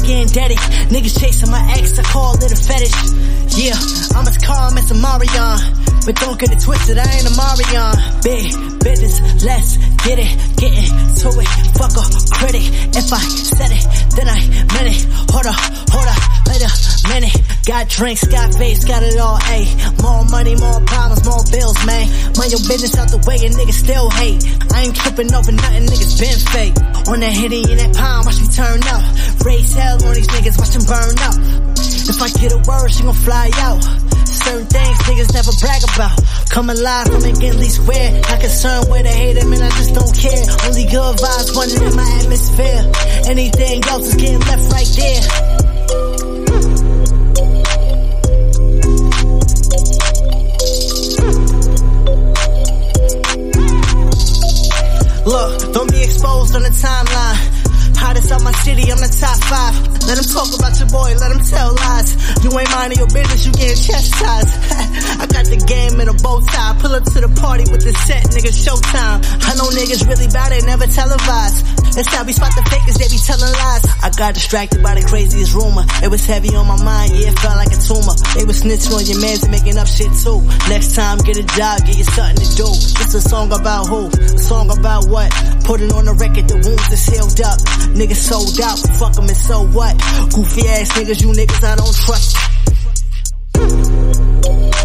getting dirty. Niggas chasing my ex, I call it a fetish. Yeah, I'm as calm as a Marion, but don't get it twisted, I ain't a Marion. Big business, let's get it, getting to it. Fuck a critic, if I said it, then I meant it. Hold up, wait a minute. Got drinks, got face, got it all, ayy. More money, more problems, more bills, man. Mind your business out the way and niggas still hate. I ain't tripping over nothing, niggas been fake. On that hitty in that pound, watch me turn up. Raise hell on these niggas, watch them burn up. If I get a word, she gon' fly out. Certain things niggas never brag about. Come alive from it, get at least weird. Not concerned with the hate, man, I just don't care. Only good vibes running in my atmosphere. Anything else is getting left right there. Look, don't be exposed on the timeline. Hottest out my city, I'm the top 5. Let them talk about your boy, let them tell lies. You ain't minding your business, you getting chastised. I got the game in a bow tie. Pull up to the party with the set, nigga, showtime. I know niggas really bout it, never televised. That's how we spot the fakers, they be telling lies. I got distracted by the craziest rumor. It was heavy on my mind, yeah, it felt like a tumor. They was snitching on your mans and making up shit too. Next time, get a job, get you something to do. It's a song about who? A song about what? Put it on the record, the wounds is healed up. Niggas sold out, fuck them and so what? Goofy ass niggas, you niggas I don't trust.